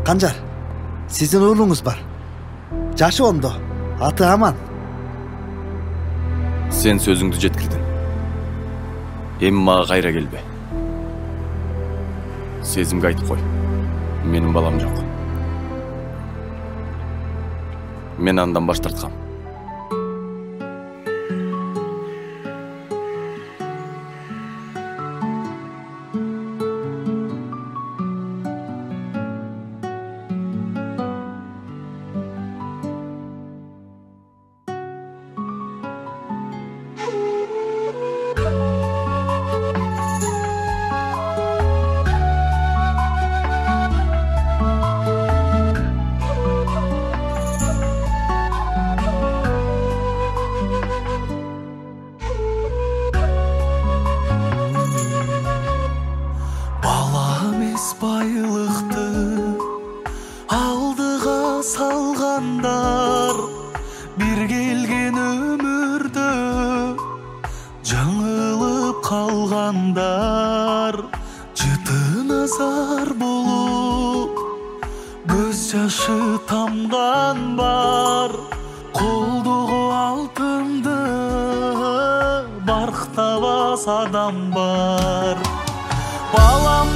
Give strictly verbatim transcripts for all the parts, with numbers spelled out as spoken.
Канжар, сиздин уулуңуз бар. Жашоондо, аты аман. Сен сөзүңдү жеткирдиң. Эми мага кайра келбе. Сезимге айтып кой. Менин балам жок. Мен андан баш тарткам. Байлықты алдыға салғандар, бір келген өмірді жаңылып қалғандар, жыты назар болып көз жашы тамған бар, қолдағы алтынды барықтабас адам бар. Балам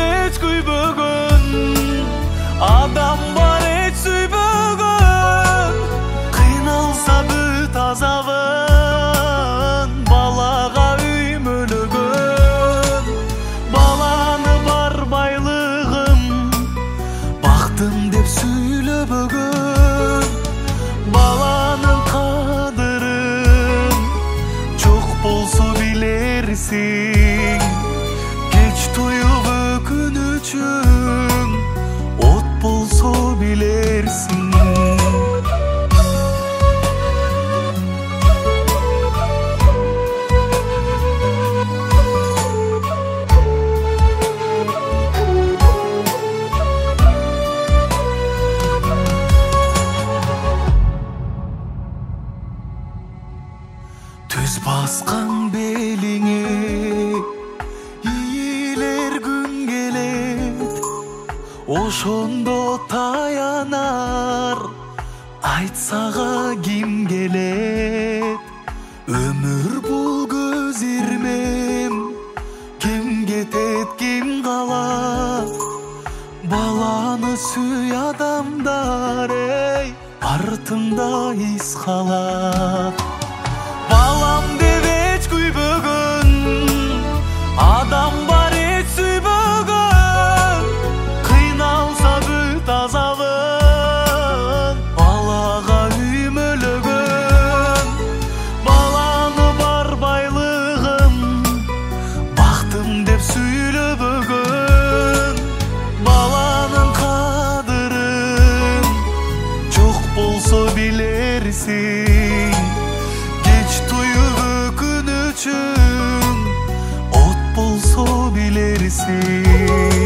адам бар эч сүйбөгөн, кыйналса бүт азабын, балага үй мөлөгөн. Баланы бар байлыгым, бактым деп сүйлөбөгөн. Баланын кадырын жок болсо билерсиң, кеч туюп өкүнүчүң болсо билерсиң. Түз баскан белиңе ийилер күн келет, ошондо таянар, айтсага ким келет. Өмүр бул көз ирмем, ким кетет ким калат. Баланы сүй адамдар, эй, артында из калат. Балам деп эч күйбөгөн, адам бар эч сүйбөгөн, кыйналса бүт азабын, балага үй мөлөгөн. Баланы бар байлыгым, бактым деп сүйлөбөгөн. Баланын кадырын жок болсо билерсиң, кеч туюп өкүнүчүң от болсо билерсиң.